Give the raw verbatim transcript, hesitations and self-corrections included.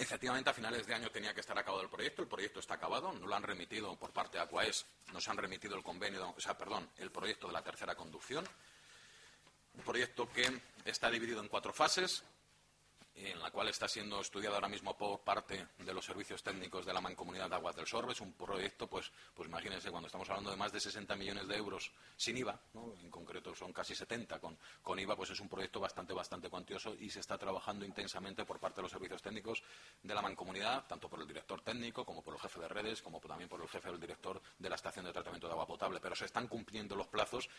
Efectivamente, a finales de año tenía que estar acabado el proyecto. El proyecto está acabado. No lo han remitido por parte de Aquaes. Nos han remitido el convenio, o sea, perdón, el proyecto de la tercera conducción. Un proyecto que está dividido en cuatro fases, en la cual está siendo estudiado ahora mismo por parte de los servicios técnicos de la Mancomunidad de Aguas del Sorbe. Es un proyecto, pues, pues imagínense, cuando estamos hablando de más de sesenta millones de euros sin I V A, ¿no? En concreto son casi setenta con, con I V A, pues es un proyecto bastante, bastante cuantioso y se está trabajando intensamente por parte de los servicios técnicos de la Mancomunidad, tanto por el director técnico como por el jefe de redes, como también por el jefe del director de la estación de tratamiento de agua potable. Pero se están cumpliendo los plazos